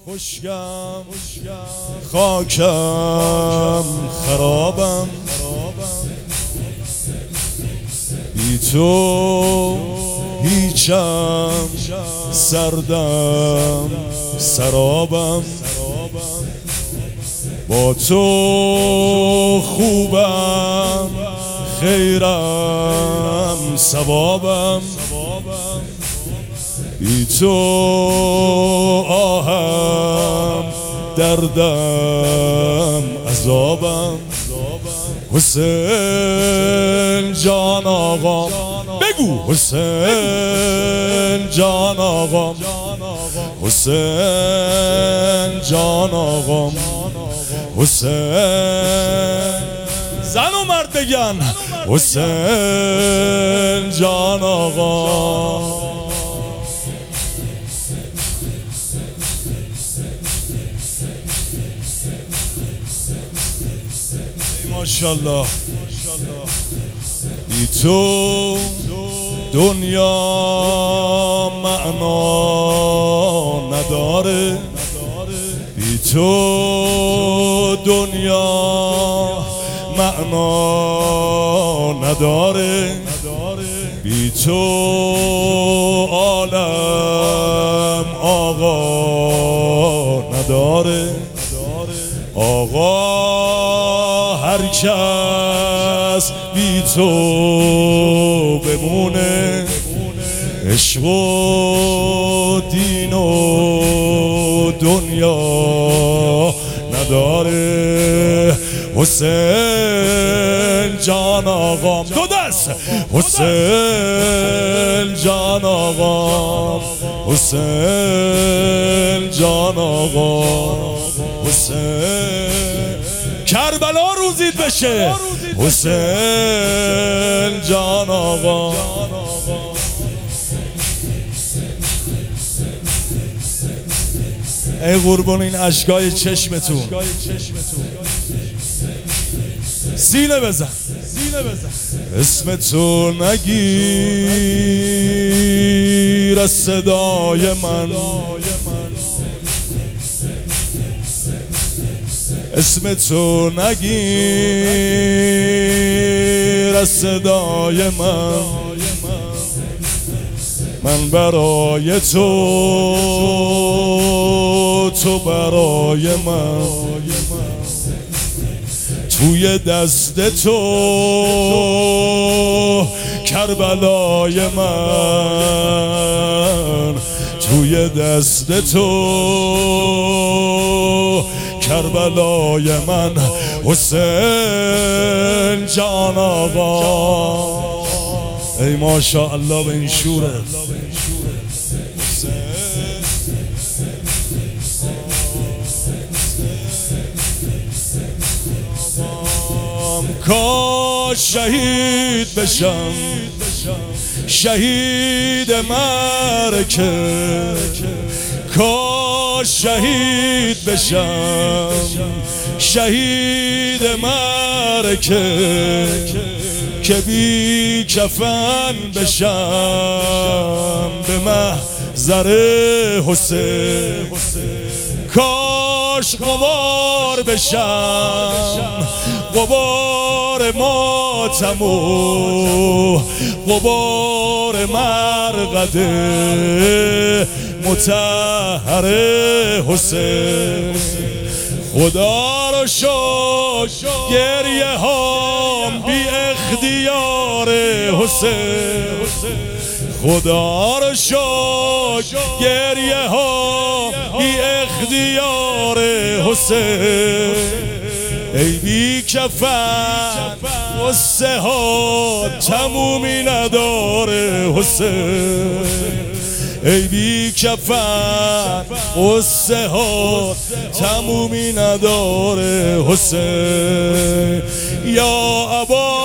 خشکم خاکم خرابم، بی تو هیچم، سردم سرابم، با تو خوبم خیرم ثوابم، بی تو آهم دردم عذابم. حسین جان آقام بگو، حسین جان آقام، حسین جان آقام، حسین زن و مرد بگن حسین جان آقام. ماشاءالله بی تو دنیا معنا نداره، بی تو دنیا معنا نداره، بی تو عالم آقا نداره. آقا هر کس بی تو بمونه، عشق و دین و دنیا نداره. حسین جان آقام دو دست، حسین جان آقام، حسین جان آقام، حسین کربلا روزید بشه، حسین جان آقا. ای قربون این اشکای چشمتون، سینه بزن، اسم تو نگیر از صدای من، اسم تو نگیر از صدای من، من برای تو، تو برای من، توی دست تو کربلای من، توی دست تو کربلای من. حسین جان آقا ای ماشاءالله به این شوره. کاش شهید بشم، شهید مرکه، کاش شهید بشم، شهید مرکه، که بی کفن بشم به محضر حسین. کاش غبار بشم، غبار ماتم و غبار مرقده مطهر حسین. خدا رو شکر گریه هام بی اختیار حسین، خدا رو شکر گریه هام بی اختیار حسین. ای بی کفن قصه ها تمومی نداره حسین، ای بی کفن قصه ها تمومی نداره حسین. یا ابا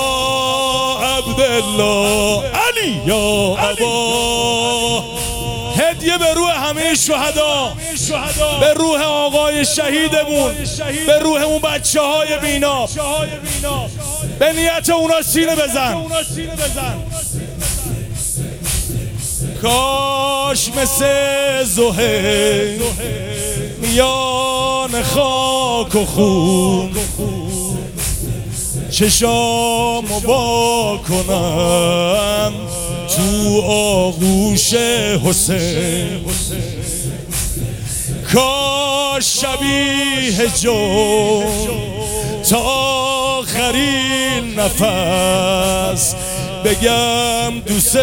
عبدالله علی، یا ابا، هدیه به روح همه شهدا، به روح آقای شهیدمون، به روح اون بچه های بینا، به نیت اونا سینه بزن. کاش مثل زهیر میان خاک و خون چشامو وا کنم تو آغوش حسین. کاش شبیه جون تا آخرین نفس بگم دوست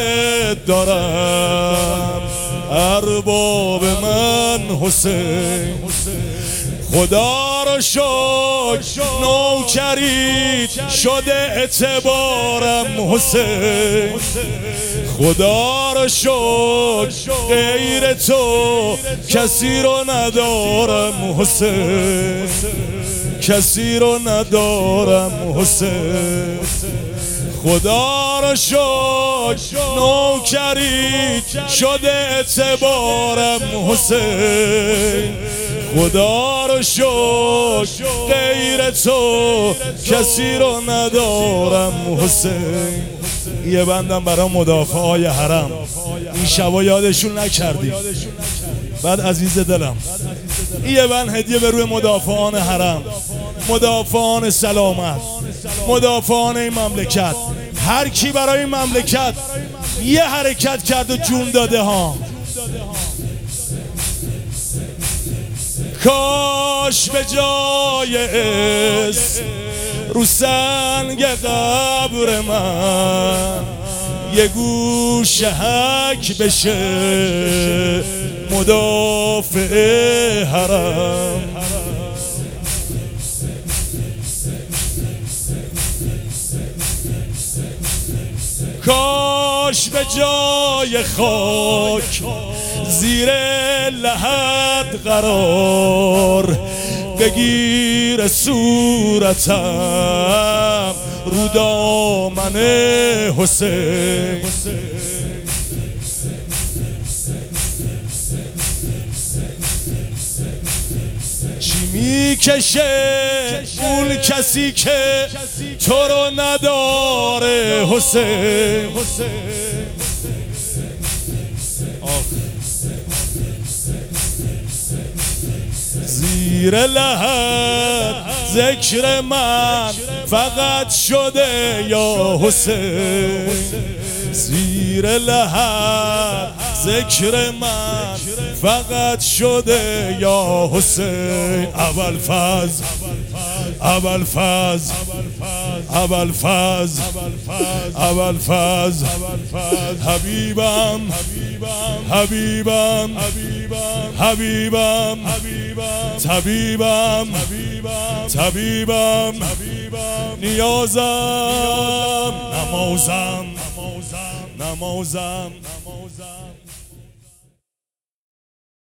دارم ارباب من حسین. خدا رو شکر نوکرید شده اعتبارم حسین. خدا رو شکر غیر تو کسی رو ندارم حسین. کسی رو ندارم حسین. خدا رو شکر نوکرید شده اعتبارم حسین. خدا رو شکر غیر تو کسی رو ندارم حسین. یه بندم برای مدافعای حرم، این شبا یادشون نکردیم. بعد عزیز دلم یه بند هدیه به روی مدافعان حرم، مدافعان سلامت، مدافعان این مملکت. هر کی برای این مملکت یه حرکت کرد و جون داده ها. کاش به جای اسم رو سنگ قبر من یه گوش حک بشه مدافع حرم. کاش به جای خاک زیر لحد قرار بگیر صورتم رو دامن حسین. چی میکشه اون کسی که تو رو نداره حسین. زیر لحد ذکر من فقط شده یا حسین. زیر لحد ذکر من فقط شده یا حسین. ابوالفضل ابوالفضل ابوالفضل ابوالفضل حبیبم حبیبم حبیبم طبیبم طبیبم نیازم نمازم نمازم.